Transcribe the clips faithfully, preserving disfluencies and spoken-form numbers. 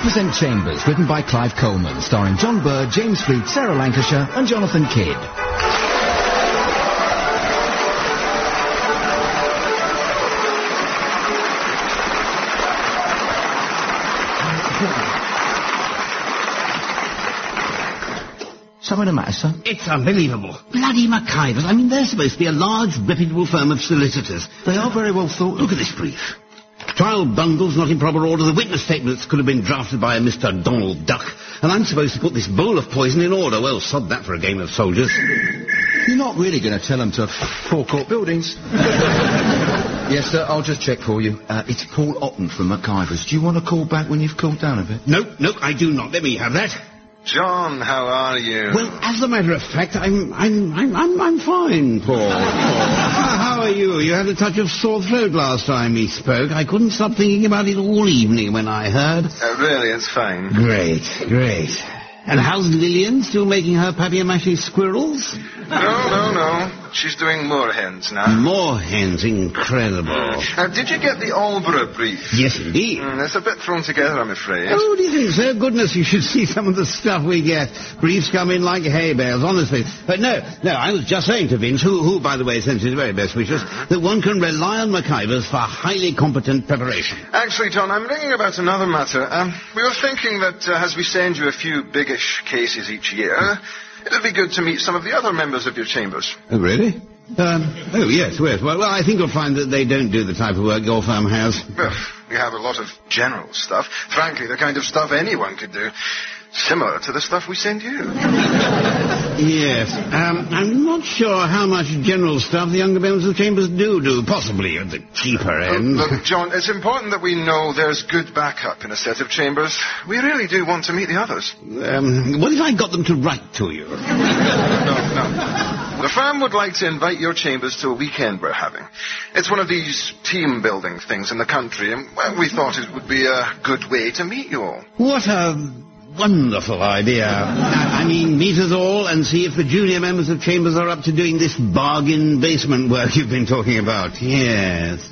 present Chambers, written by Clive Coleman, starring John Bird, James Fleet, Sarah Lancashire and Jonathan Kidd. Something the matter, sir? It's unbelievable. Bloody McIvers. I mean, they're supposed to be a large, reputable firm of solicitors. They are very well thought of. Look at this brief. Trial bundles not in proper order. The witness statements could have been drafted by a Mister Donald Duck. And I'm supposed to put this bowl of poison in order. Well, sod that for a game of soldiers. You're not really going to tell them to forecourt buildings. Yes, sir, I'll just check for you. Uh, it's Paul Otten from McIvers. Do you want to call back when you've cooled down a bit? No, no, I do not. Let me have that. John, how are you? Well, as a matter of fact, I'm, I'm, I'm, I'm, I'm fine, Paul. Paul. How are you? You had a touch of sore throat last time we spoke. I couldn't stop thinking about it all evening when I heard. Uh, really, it's fine. Great, great. And how's Lillian? Still making her papier-mâché squirrels? No, no, no. She's doing more hens now. More hens, incredible. Uh, did you get the Albury brief? Yes, indeed. Mm, it's a bit thrown together, I'm afraid. Oh, do you think so? Goodness, you should see some of the stuff we get. Briefs come in like hay bales, honestly. But no, no, I was just saying to Vince, who, who by the way, sends his very best wishes, that one can rely on McIvers for highly competent preparation. Actually, John, I'm ringing about another matter. Um, we were thinking that uh, as we send you a few biggish cases each year, it'd be good to meet some of the other members of your chambers. Oh, really? Um, oh, yes, yes. Well, well, I think you'll find that they don't do the type of work your firm has. Well, we have a lot of general stuff. Frankly, the kind of stuff anyone could do. Similar to the stuff we send you. Yes. Um, I'm not sure how much general stuff the younger members of the chambers do do, possibly at the cheaper end. Uh, look, John, it's important that we know there's good backup in a set of chambers. We really do want to meet the others. Um, what if I got them to write to you? No, no. The firm would like to invite your chambers to a weekend we're having. It's one of these team-building things in the country, and well, we thought it would be a good way to meet you all. What a wonderful idea. I, I mean, meet us all and see if the junior members of chambers are up to doing this bargain basement work you've been talking about. Yes.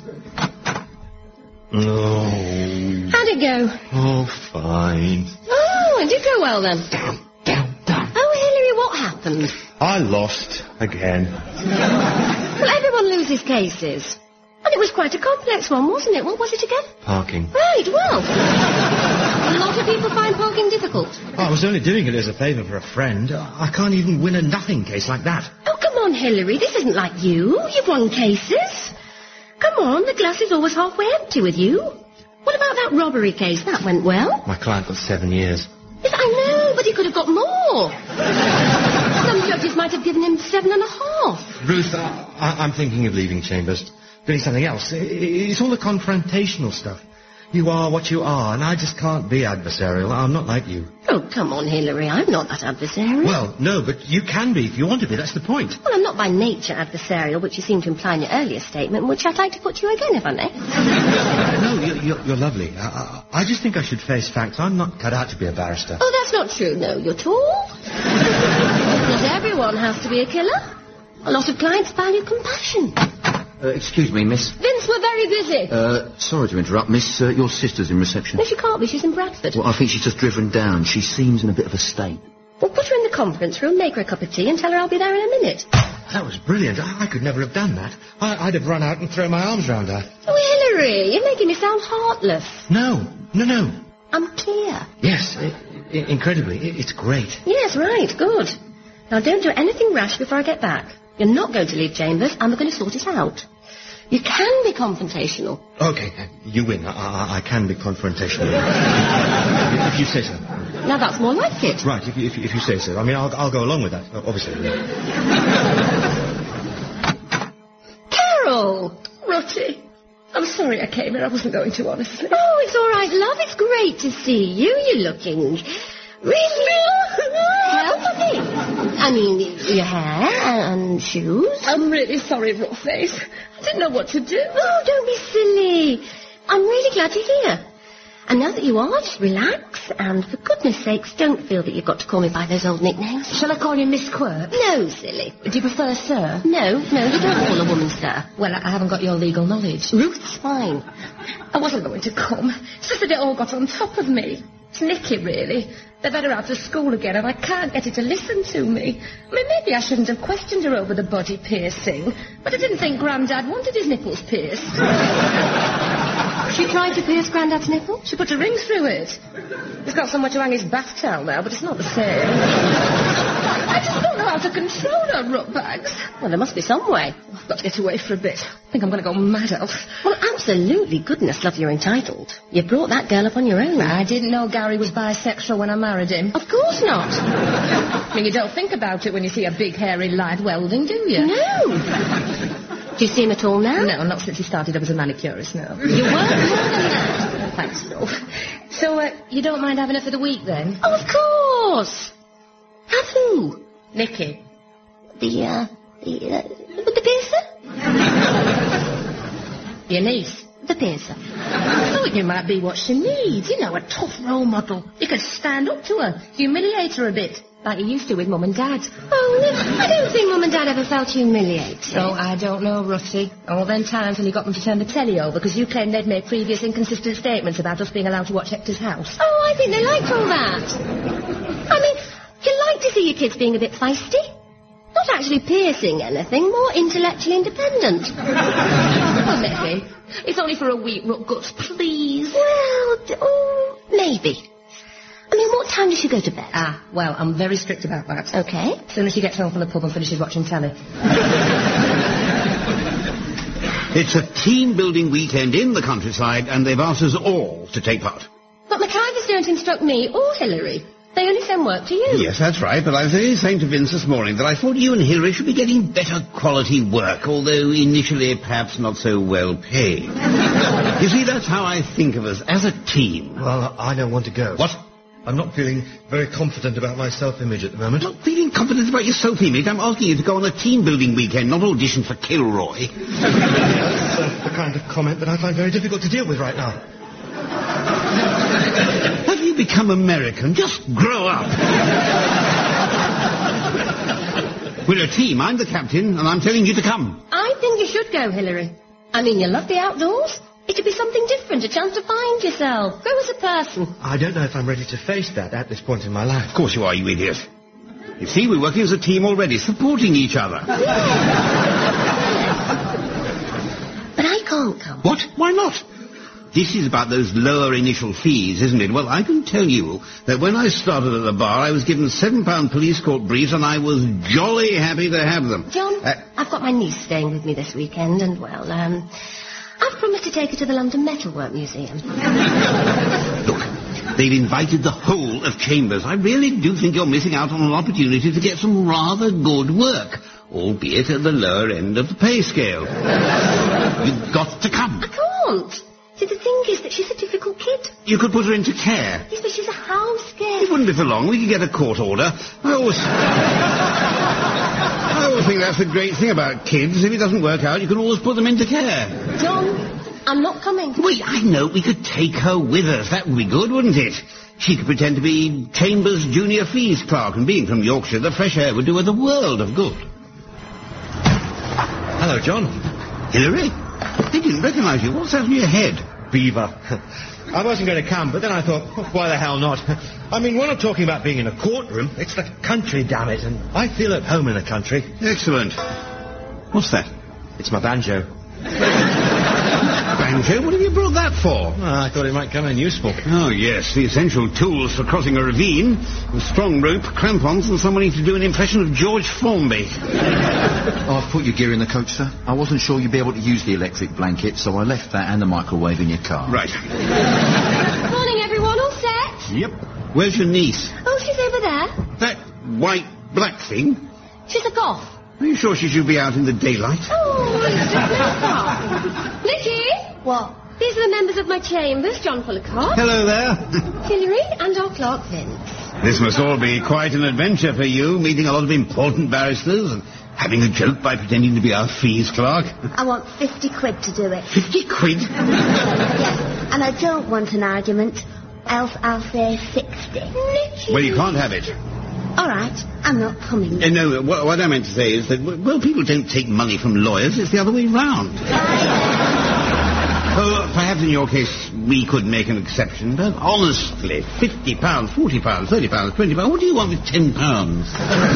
Oh. How'd it go? Oh, fine. Oh, it did go well then. Down, down, down. Oh, Hilary, what happened? I lost again. Well, everyone loses cases. And it was quite a complex one, wasn't it? What was it again? Parking. Right, well. A lot of people find parking difficult. Oh, I was only doing it as a favour for a friend. I can't even win a nothing case like that. Oh, come on, Hilary. This isn't like you. You've won cases. Come on, the glass is always halfway empty with you. What about that robbery case? That went well. My client got seven years. Yes, I know, but he could have got more. Some judges might have given him seven and a half. Ruth, I, I, I'm thinking of leaving Chambers. Doing something else. It's all the confrontational stuff. You are what you are, and I just can't be adversarial. I'm not like you. Oh, come on, Hilary. I'm not that adversarial. Well, no, but you can be if you want to be. That's the point. Well, I'm not by nature adversarial, which you seem to imply in your earlier statement, which I'd like to put to you again, if I may. No, you're, you're, you're lovely. I, I, I just think I should face facts. I'm not cut out to be a barrister. Oh, that's not true. No, you're tall. Not everyone has to be a killer. A lot of clients value compassion. Uh, excuse me, miss. Vince, we're very busy. Uh, sorry to interrupt, miss. Uh, your sister's in reception. No, she can't be. She's in Bradford. Well, I think she's just driven down. She seems in a bit of a state. Well, put her in the conference room, make her a cup of tea, and tell her I'll be there in a minute. That was brilliant. I, I could never have done that. I, I'd have run out and thrown my arms round her. Oh, Hilary, you're making me sound heartless. No, no, no. I'm clear. Yes, I, I, incredibly. It, it's great. Yes, right, good. Now, don't do anything rash before I get back. You're not going to leave Chambers, and we're going to sort it out. You can be confrontational. Okay, you win. I, I, I can be confrontational. if you say so. Now that's more like it. Right, if, if, if you say so. I mean, I'll, I'll go along with that, obviously. Carol! Rotty, I'm sorry I came here. I wasn't going to, honestly. Oh, it's all right, love. It's great to see you. You're looking really healthy. I mean, your hair and shoes. I'm really sorry, Rawface. I didn't know what to do. Oh, don't be silly. I'm really glad you're here. And now that you are, just relax, and for goodness sakes, don't feel that you've got to call me by those old nicknames. Shall I call you Miss Quirk? No, silly. Do you prefer Sir? No, no, you don't call a woman Sir. Well, I haven't got your legal knowledge. Ruth's fine. I wasn't going to come. It's just that it all got on top of me. It's Nicky, really. They've had her out of school again, and I can't get her to listen to me. I mean, maybe I shouldn't have questioned her over the body piercing, but I didn't think Grandad wanted his nipples pierced. She tried to pierce Grandad's nipple? She put a ring through it. He's got somewhere to hang his bath towel now, but it's not the same. I just don't know how to control her rut bags. Well, there must be some way. I've got to get away for a bit. I think I'm going to go mad, Elf. Well, absolutely. Goodness love, you're entitled. You brought that girl up on your own. I didn't know Gary was bisexual when I married him. Of course not. I mean, you don't think about it when you see a big, hairy lad welding, do you? No. Do you see him at all now? No, not since he started up as a manicurist, no. You work more than that. Thanks, Phil. So, uh, you don't mind having her for the week, then? Oh, of course. Have who? Nicky. The, uh, the, uh, the piercer? Your niece. The piercer. I thought you might be what she needs. You know, a tough role model. You could stand up to her, humiliate her a bit, like you used to with Mum and Dad. Oh, no, I don't think Mum and Dad ever felt humiliated. So, I don't know, Rusty. All them times when you got them to turn the telly over because you claimed they'd made previous inconsistent statements about us being allowed to watch Hector's house. Oh, I think they liked all that. I mean, you like to see your kids being a bit feisty. Not actually piercing anything, more intellectually independent. Oh, maybe. It's only for a week, Rook Guts, please. Well, d- oh, maybe. I mean, what time does she go to bed? Ah, well, I'm very strict about that. Okay. As soon as she gets home from the pub and finishes watching telly. It's a team-building weekend in the countryside, and they've asked us all to take part. But McIvers don't instruct me or Hilary. They only send work to you. Yes, that's right, but I was only saying to Vince this morning that I thought you and Hilary should be getting better quality work, although initially perhaps not so well paid. You see, that's how I think of us, as a team. Well, I don't want to go. What? I'm not feeling very confident about my self-image at the moment. Not feeling confident about your self-image. I'm asking you to go on a team-building weekend, not audition for Kilroy. That's uh, the kind of comment that I find very difficult to deal with right now. Have you become American? Just grow up. We're a team. I'm the captain, and I'm telling you to come. I think you should go, Hilary. I mean, you love the outdoors. It should be something different, a chance to find yourself. Grow as a person. I don't know if I'm ready to face that at this point in my life. Of course you are, you idiot. You see, we're working as a team already, supporting each other. But I can't come. What? Why not? This is about those lower initial fees, isn't it? Well, I can tell you that when I started at the bar, I was given seven pound police court briefs, and I was jolly happy to have them. John, Uh, I've got my niece staying with me this weekend, and, well, um... I've promised to take her to the London Metalwork Museum. Look, they've invited the whole of Chambers. I really do think you're missing out on an opportunity to get some rather good work, albeit at the lower end of the pay scale. You've got to come. I can't. See, the thing is that she's a difficult kid. You could put her into care. Yes, but she's a house girl. It wouldn't be for long. We could get a court order. I always... I always think that's the great thing about kids. If it doesn't work out, you can always put them into care. John, I'm not coming. Wait, I know. We could take her with us. That would be good, wouldn't it? She could pretend to be Chambers' junior fees clerk, and being from Yorkshire, the fresh air would do her the world of good. Hello, John. Hilary? They didn't recognise you. What's that in your head? Beaver. I wasn't going to come, but then I thought, oh, why the hell not? I mean, we're not talking about being in a courtroom. It's the country, damn it, and I feel at home in the country. Excellent. What's that? It's my banjo. Banjo? What have you brought that for? Oh, I thought it might come in useful. Oh, yes, the essential tools for crossing a ravine. A strong rope, crampons, and someone to do an impression of George Formby. Oh, I've put your gear in the coach, sir. I wasn't sure you'd be able to use the electric blanket, so I left that and the microwave in your car. Right. Morning, everyone. All set? Yep. Where's your niece? Oh, she's over there. That white, black thing? She's a goth. Are you sure she should be out in the daylight? Oh, it's just Nicky? What? These are the members of my chambers, John Fullicott, Hello there. Hilary, and our clerk, Vince. This must all be quite an adventure for you, meeting a lot of important barristers and having a joke by pretending to be our fees clerk. I want fifty quid to do it. Fifty quid? Yes, and I don't want an argument, else I'll say sixty. Nicky. Well, you can't have it. All right, I'm not coming. Uh, no, what, what I meant to say is that, well, people don't take money from lawyers. It's the other way round. Oh, perhaps in your case, we could make an exception, but honestly, fifty pounds, forty pounds, thirty pounds, twenty pounds, what do you want with ten pounds?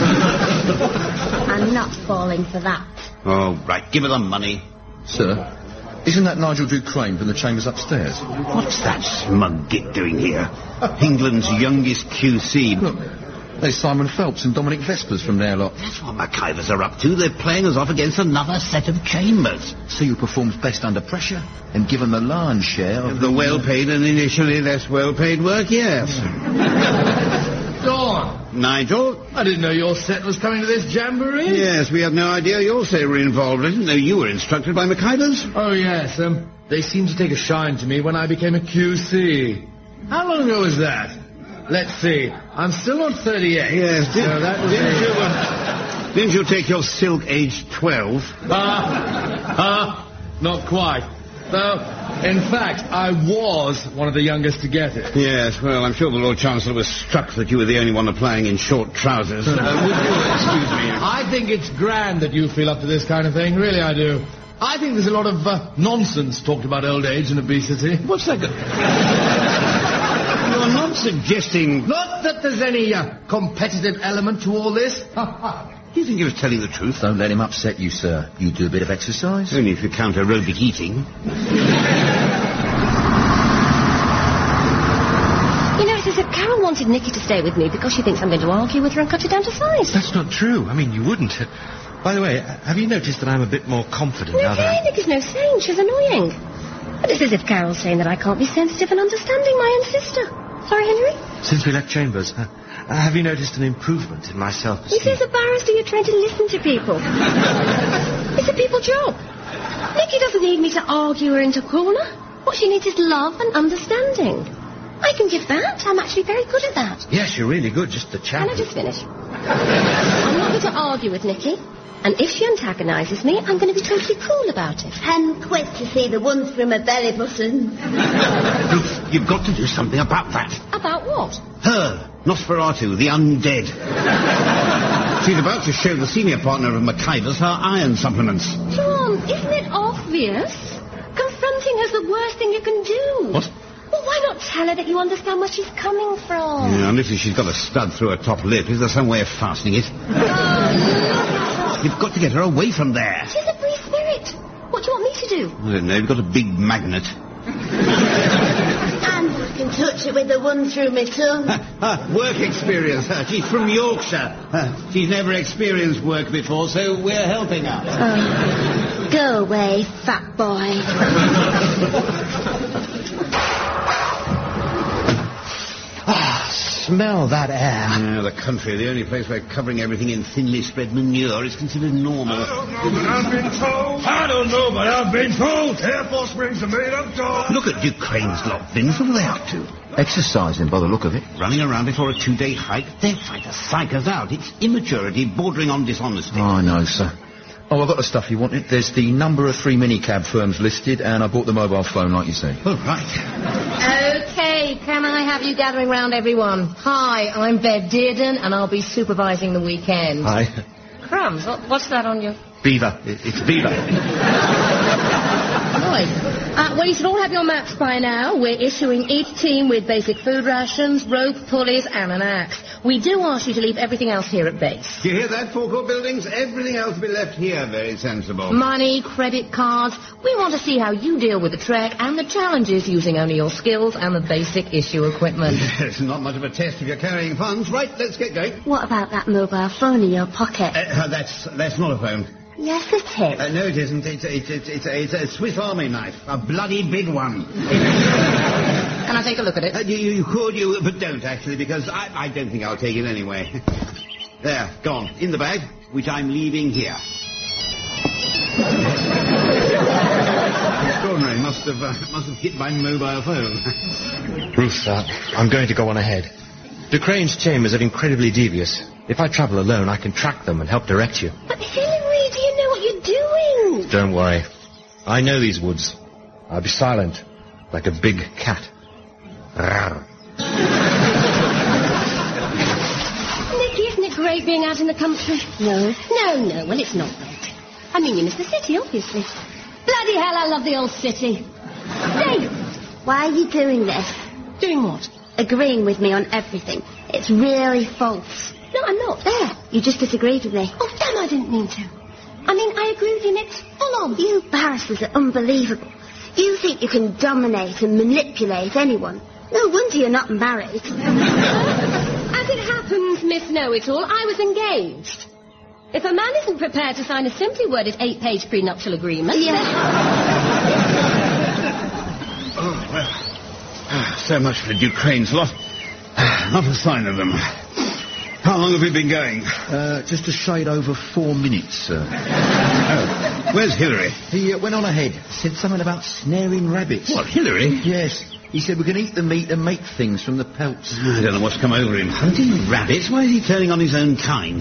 I'm not falling for that. Oh, right, give her the money. Sir, isn't that Nigel Ducrane from the chambers upstairs? What's that smug git doing here? England's youngest Q C. Look, there's Simon Phelps and Dominic Vespers from their lot. That's what McIvers are up to. They're playing us off against another set of chambers. See who performs best under pressure and give them the lion's share of The well-paid and initially less well-paid work, yes. Go on. Nigel? I didn't know your set was coming to this jamboree. Yes, we had no idea your set were involved. I didn't know you were instructed by McIvers. Oh, yes. Um, they seemed to take a shine to me when I became a Q C. How long ago was that? Let's see. I'm still not thirty-eight. Yes, did, so that was didn't, a... you, uh, didn't you take your silk aged twelve? Ah, ah, not quite. Though, in fact, I was one of the youngest to get it. Yes, well, I'm sure the Lord Chancellor was struck that you were the only one applying in short trousers. uh, would you excuse me? I think it's grand that you feel up to this kind of thing. Really, I do. I think there's a lot of uh, nonsense talked about old age and obesity. What's that? Go- You're not suggesting... Not that there's any uh, competitive element to all this. Do you think he was telling the truth? Don't let him upset you, sir. You do a bit of exercise. Only if you count aerobic eating. You know, it's as if Carol wanted Nikki to stay with me because she thinks I'm going to argue with her and cut her down to size. That's not true. I mean, you wouldn't. By the way, have you noticed that I'm a bit more confident now that Okay, I'm... Nikki's no saint. She's annoying. But it's as if Carol's saying that I can't be sensitive and understanding my own sister. Sorry, Henry? Since we left Chambers, uh, have you noticed an improvement in my self-esteem? He says a barrister, you're trained to listen to people. It's a people job. Nikki doesn't need me to argue her into a corner. What she needs is love and understanding. I can give that. I'm actually very good at that. Yes, you're really good, just the chat. Can I just finish? I'm not going to argue with Nikki. And if she antagonises me, I'm going to be totally cool about it. And quick to see the ones from a belly button. Ruth, you've got to do something about that. About what? Her, Nosferatu, the undead. She's about to show the senior partner of McIvers her iron supplements. John, isn't it obvious? Confronting her's the worst thing you can do. What? Well, why not tell her that you understand where she's coming from? Yeah, and if she's got a stud through her top lip, is there some way of fastening it? Oh, You've got to get her away from there. she's a free spirit. What do you want me to do? I don't know, you've got a big magnet. And I can touch it with the one through my tongue. Ah, work experience. Uh, she's from Yorkshire. Uh, she's never experienced work before, so we're helping her. Oh, go away, fat boy. Ah, smell that air. Yeah, the country, the only place where covering everything in thinly spread manure is considered normal. I don't know, but I've been told. I don't know, but I've been told. Air Force Springs are made of gold. Look at Ducrane's lot, Vince. What are they up to? Exercising by the look of it. Running around before a two-day hike? They'll try to psych us out. It's immaturity bordering on dishonesty. Oh, I know, sir. Oh, I've got the stuff you wanted. There's the number of three minicab firms listed, and I bought the mobile phone like you said. Oh, right. Okay, can I have you gathering round everyone? Hi, I'm Bev Dearden, and I'll be supervising the weekend. Hi. Crumbs, what, what's that on your... Beaver. It, it's Beaver. Right. Uh, well, you should all have your maps by now. We're issuing each team with basic food rations, rope, pulleys, and an axe. We do ask you to leave everything else here at base. Do you hear that, forecourt buildings? Everything else will be left here. Very sensible. Money, credit cards. We want to see how you deal with the trek and the challenges using only your skills and the basic issue equipment. It's not much of a test if you're carrying funds. Right, let's get going. What about that mobile phone in your pocket? Uh, that's, that's not a phone. Yes, it is. Uh, no, it isn't. It's, it's, it's, it's, a, it's a Swiss Army knife. A bloody big one. Can I take a look at it? Uh, you, you could, you, but don't, actually, because I, I don't think I'll take it anyway. There, gone. In the bag, which I'm leaving here. Extraordinary. Must have, uh, must have hit my mobile phone. Ruth, uh, I'm going to go on ahead. Ducrane's chambers are incredibly devious. If I travel alone, I can track them and help direct you. But Hillary, do you know what you're doing? Don't worry. I know these woods. I'll be silent, like a big cat. Rawr. Nicky, isn't it great being out in the country? No. No, no, well, it's not great. I mean, you miss the city, obviously. Bloody hell, I love the old city. Dave, Why are you doing this? Doing what? Agreeing with me on everything. It's really false. No, I'm not. There, you just disagreed with me. Oh, damn, I didn't mean to. I mean, I agree with you, Nick. Full on. You barristers are unbelievable. You think you can dominate and manipulate anyone. No wonder you're not married. As it happens, Miss Know-It-All, I was engaged. If a man isn't prepared to sign a simply worded eight-page prenuptial agreement... Yeah. Oh, well. Ah, so much for Ducrane's lot. Ah, not a sign of them. How long have we been going? Uh, just a shade over four minutes, sir. Oh, where's Hillary? He uh, went on ahead, said something about snaring rabbits. What, Hillary? Yes. He said we can eat the meat and make things from the pelts. I don't know what's come over him. Hunting rabbits? Why is he turning on his own kind?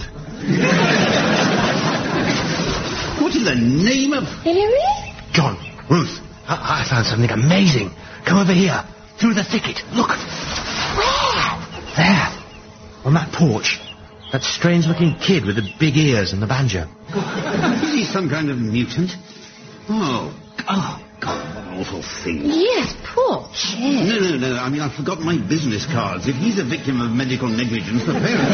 What in the name of... Hillary? John, Ruth, I, I found something amazing. Come over here, through the thicket. Look. Where? There. On that porch. That strange-looking kid with the big ears and the banjo. Is he some kind of mutant? Oh, oh, God, what an awful thing. Yes, poor chap. No, no, no, I mean, I've forgotten my business cards. If he's a victim of medical negligence, the parents...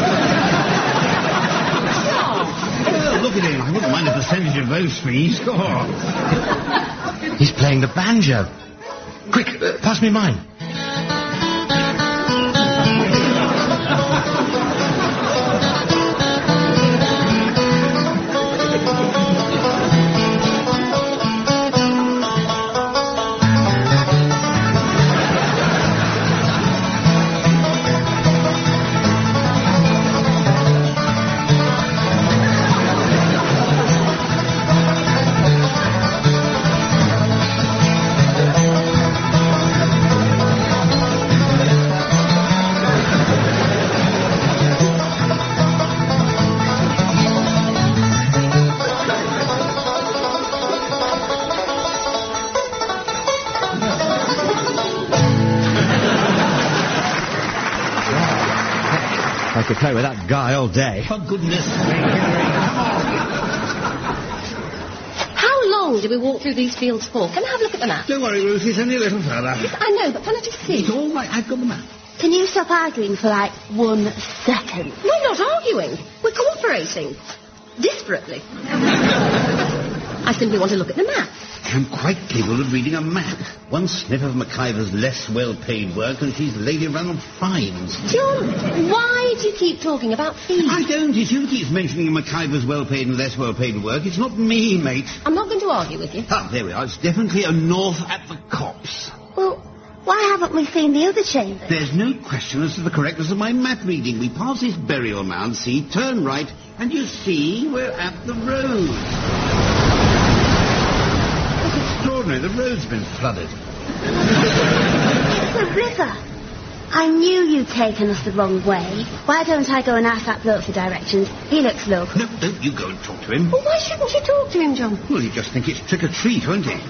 Oh, look at him. I wouldn't mind a percentage of those fees. Oh. He's playing the banjo. Quick, uh, pass me mine. I could play with that guy all day. For goodness sake, Hillary, come on. How long did we walk through these fields for? Can I have a look at the map? Don't worry, Ruth, it's only a little further. I know, but can I just see? It's all right, I've got the map. Can you stop arguing for like one second? We're not arguing. We're cooperating. Desperately. I simply want to look at the map. I'm quite capable of reading a map. One sniff of MacIver's less well-paid work and she's Lady Ranald Fiennes. John, why do you keep talking about fees? I don't. It's you who keeps mentioning MacIver's well-paid and less well-paid work. It's not me, mate. I'm not going to argue with you. Ah, there we are. It's definitely a north at the copse. Well, why haven't we seen the other chambers? There's no question as to the correctness of my map reading. We pass this burial mound, see, turn right, and you see we're at the road. It's extraordinary. The road's been flooded. The river. I knew you'd taken us the wrong way. Why don't I go and ask that bloke for directions? He looks local. No, don't you go and talk to him. Well, why shouldn't you talk to him, John? Well, he'd just think it's trick-or-treat, won't he?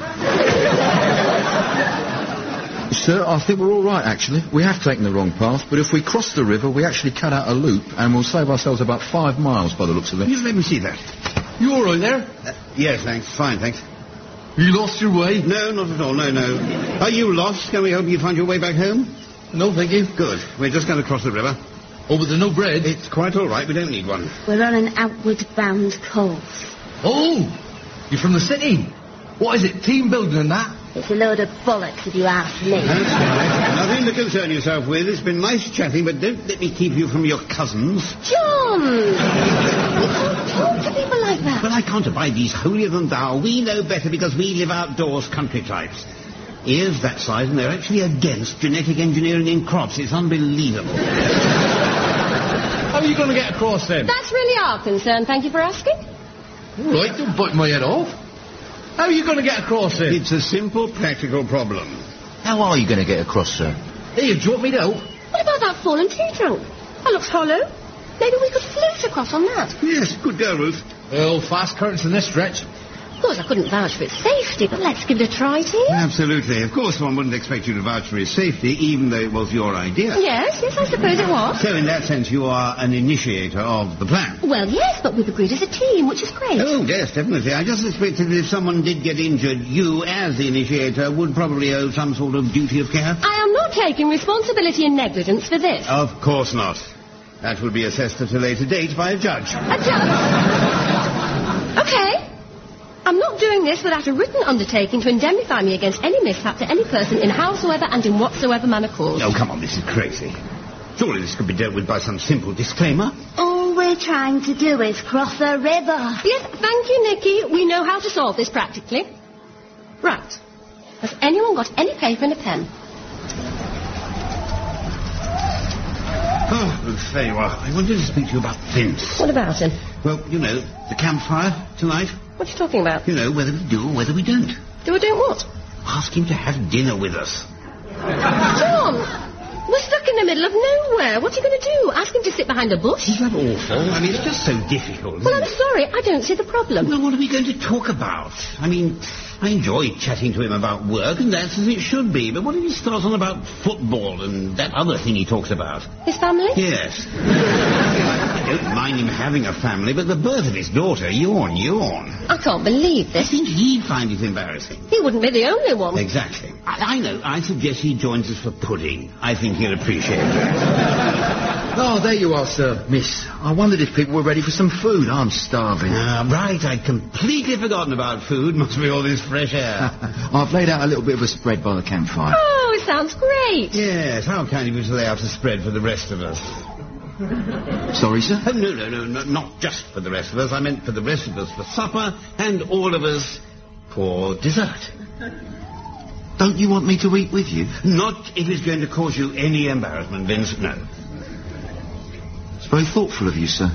Sir, I think we're all right, actually. We have taken the wrong path, but if we cross the river, we actually cut out a loop, and we'll save ourselves about five miles by the looks of it. Just let me see that. You all right there? Uh, yes, thanks. Fine, thanks. You lost your way? No, not at all. No, no. Are you lost? Can we help you find your way back home? No, thank you. Good. We're just going to cross the river. Oh, but there's no bread? It's quite all right. We don't need one. We're on an outward-bound course. Oh, you're from the city. What is it, team building and that? It's a load of bollocks if you ask me. That's right. Nothing to concern yourself with. It's been nice chatting, but don't let me keep you from your cousins. John! You can't talk to people like that. But I can't abide these holier-than-thou. We know better because we live outdoors country types. Ears that size, and they're actually against genetic engineering in crops. It's unbelievable. How are you going to get across then? That's really our concern. Thank you for asking. All right, don't bite my head off. How are you going to get across then? It's a simple, practical problem. How are you going to get across, sir? Here, do you want me to help? What about that fallen tree trunk? That looks hollow. Maybe we could float across on that. Yes, good girl, Ruth. Well, fast currents in this stretch. course, I couldn't vouch for its safety, but let's give it a try, dear. Absolutely. Of course, one wouldn't expect you to vouch for his safety, even though it was your idea. Yes, yes, I suppose it was. So, in that sense, you are an initiator of the plan. Well, yes, but we've agreed as a team, which is great. Oh, yes, definitely. I just suspected that if someone did get injured, you, as the initiator, would probably owe some sort of duty of care. I am not taking responsibility and negligence for this. Of course not. That would be assessed at a later date by a judge. A judge? Okay. I'm not doing this without a written undertaking to indemnify me against any mishap to any person in howsoever and in whatsoever manner caused. Oh, come on, this is crazy. Surely this could be dealt with by some simple disclaimer. All we're trying to do is cross a river. Yes, thank you, Nicky. We know how to solve this practically. Right. Has anyone got any paper and a pen? Oh, there you are. I wanted to speak to you about Vince. What about him? Well, you know, the campfire tonight. What are you talking about? You know, whether we do or whether we don't. Do or don't what? Ask him to have dinner with us. John, we're stuck in the middle of nowhere. What are you going to do? Ask him to sit behind a bush? Is that awful? I mean, it's just so difficult. Well, I'm it? sorry. I don't see the problem. Well, what are we going to talk about? I mean, I enjoy chatting to him about work, and that's as it should be. But what if he starts on about football and that other thing he talks about? His family? Yes. I don't mind him having a family, but the birth of his daughter, yawn, yawn. I can't believe I this. think he'd find it embarrassing. He wouldn't be the only one. Exactly. I, I know. I suggest he joins us for pudding. I think he'll appreciate it. Oh, there you are, sir. Miss, I wondered if people were ready for some food. I'm starving. Ah, right. I'd completely forgotten about food. Must be all this fresh air. I've laid out a little bit of a spread by the campfire. Oh, it sounds great. Yes, how kind of you to lay out a spread for the rest of us. Sorry, sir? Oh, no, no, no, no, not just for the rest of us. I meant for the rest of us for supper and all of us for dessert. Don't you want me to eat with you? Not if it's going to cause you any embarrassment, Vince, no. It's very thoughtful of you, sir.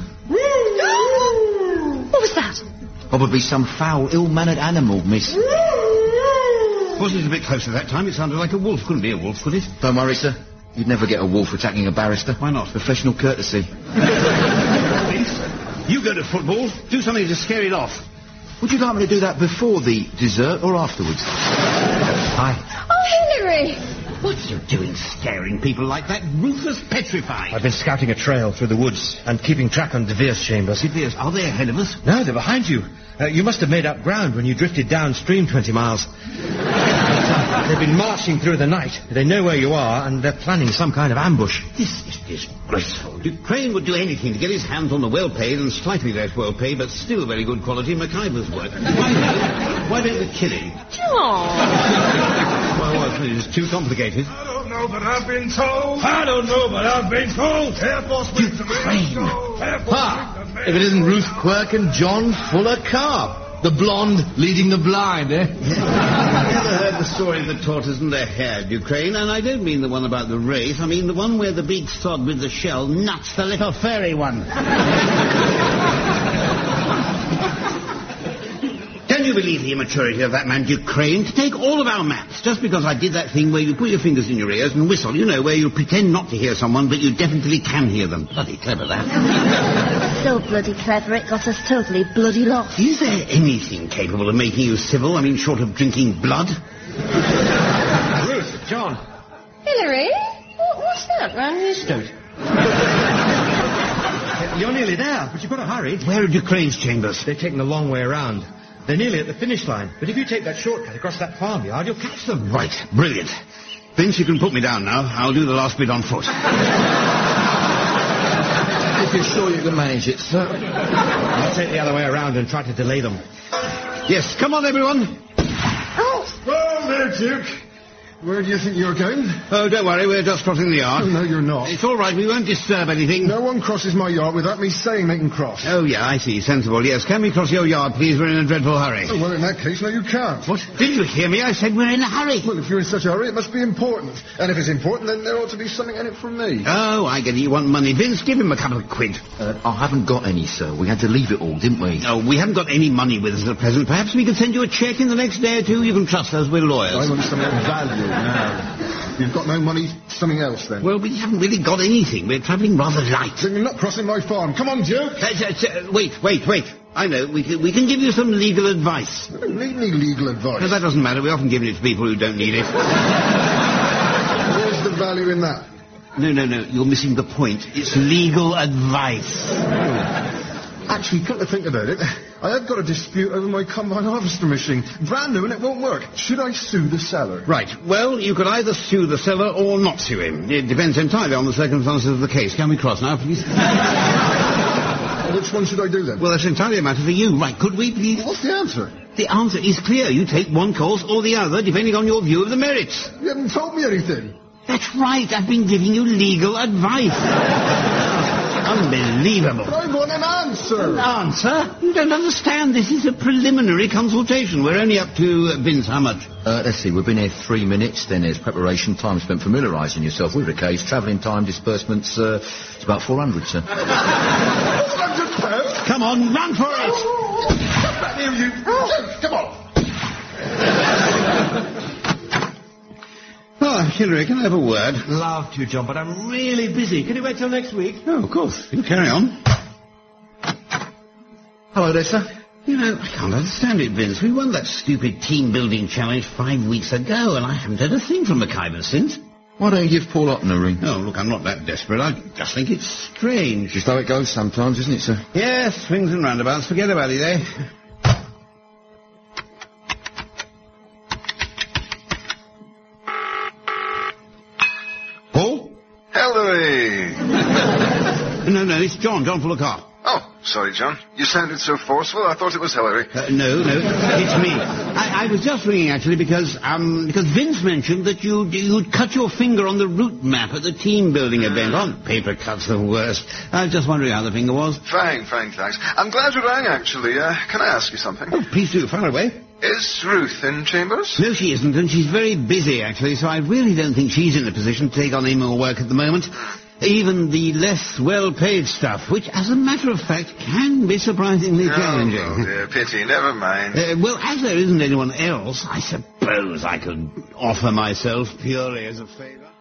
What was that? Probably some foul, ill-mannered animal, miss. Wasn't it a bit closer that time? It sounded like a wolf. Couldn't be a wolf, could it? Don't worry, sir. You'd never get a wolf attacking a barrister. Why not? Professional courtesy. Vince, you go to football. Do something to scare it off. Would you like me to do that before the dessert or afterwards? Hi. Oh, Hillary! What are you doing scaring people like that? Rufus petrified. I've been scouting a trail through the woods and keeping track on De Vere's chambers. De Vere's, are they ahead of us? No, they're behind you. Uh, you must have made up ground when you drifted downstream twenty miles. They've been marching through the night. They know where you are, and they're planning some kind of ambush. This is disgraceful. Crane would do anything to get his hands on the well-paid and slightly less well-paid, but still very good quality MacIver's work. Why don't, why don't we kill him? John! Well, well, it's too complicated. I don't know, but I've been told. I don't know, but I've been told. Air Force brings to me. Air Force Ha! If it isn't Ruth Quirk and John Fuller Carp. The blonde leading the blind, eh? I've never heard the story of the tortoise and the hare, Ducrane, and I don't mean the one about the race. I mean the one where the big sod with the shell nuts the little furry one. Can you believe the immaturity of that man, Ducrane, to take all of our maps just because I did that thing where you put your fingers in your ears and whistle, you know, where you pretend not to hear someone, but you definitely can hear them. Bloody clever, that. So bloody clever, it got us totally bloody lost. Is there anything capable of making you civil, I mean, short of drinking blood? Ruth, John. Hillary? What, what's that round your throat? You're nearly there, but you've got to hurry. Where are Ducrane's chambers? They've taken the long way around. They're nearly at the finish line. But if you take that shortcut across that farmyard, you'll catch them. Right. Brilliant. Vince, you can put me down now. I'll do the last bit on foot. If you're sure you can manage it, sir. I'll take the other way around and try to delay them. Yes, come on, everyone. Oh! Well, there, Duke. Where do you think you're going? Oh, don't worry, we're just crossing the yard. Oh, no, you're not. It's all right, we won't disturb anything. No one crosses my yard without me saying they can cross. Oh, yeah, I see. Sensible. Yes, can we cross your yard, please? We're in a dreadful hurry. Oh, well, in that case, no, you can't. What? Didn't you hear me? I said we're in a hurry. Well, if you're in such a hurry, it must be important. And if it's important, then there ought to be something in it from me. Oh, I get it. You want money. Vince, give him a couple of quid. Uh, I haven't got any, sir. We had to leave it all, didn't we? Oh, we haven't got any money with us at present. Perhaps we can send you a cheque in the next day or two. You can trust us. We're lawyers. I want something of value now. You've got no money, something else, then? Well, we haven't really got anything. We're travelling rather light. Then you're not crossing my farm. Come on, Duke. Uh, uh, uh, wait, wait, wait. I know. We can, we can give you some legal advice. I don't need any legal advice. No, that doesn't matter. We often give it to people who don't need it. Where's the value in that? No, no, no. You're missing the point. It's legal advice. Actually, come to think about it, I have got a dispute over my combine harvester machine. Brand new and it won't work. Should I sue the seller? Right. Well, you could either sue the seller or not sue him. It depends entirely on the circumstances of the case. Can we cross now, please? Which one should I do then? Well, that's entirely a matter for you. Right, could we please... What's the answer? The answer is clear. You take one course or the other, depending on your view of the merits. You haven't told me anything. That's right. I've been giving you legal advice. Unbelievable. But I want an answer. An answer? You don't understand. This is a preliminary consultation. We're only up to, uh, Vince, how much? Uh, let's see, we've been here three minutes, then there's preparation, time spent familiarising yourself with the case, travelling time, disbursements, uh, it's about four hundred, sir. four hundred pounds? Come on, run for it! Come back here, you... Come on! Oh, Hilary, can I have a word? Love to, John, but I'm really busy. Can you wait till next week? Oh, of course. You carry on. Hello there, sir. You know, I can't understand it, Vince. We won that stupid team-building challenge five weeks ago, and I haven't heard a thing from McIver since. Why don't you give Paul Otten a ring? Oh, look, I'm not that desperate. I just think it's strange. Just how it goes sometimes, isn't it, sir? Yes, swings and roundabouts. Forget about it, eh? Paul? Hilary! No, no, it's John. John Fuller-Carr. Oh, sorry, John. You sounded so forceful, I thought it was Hilary. Uh, no, no, it's me. I, I was just ringing, actually, because um, because Vince mentioned that you'd, you'd cut your finger on the route map at the team-building event. Oh, paper cuts the worst. I was just wondering how the finger was. Fine, fine, thanks. I'm glad you rang, actually. Uh, can I ask you something? Oh, please do. Fire away. Is Ruth in chambers? No, she isn't, and she's very busy, actually, so I really don't think she's in a position to take on any more work at the moment. Even the less well-paid stuff, which, as a matter of fact, can be surprisingly oh, challenging. Oh, dear, pity. Never mind. Uh, well, as there isn't anyone else, I suppose I could offer myself purely as a favour.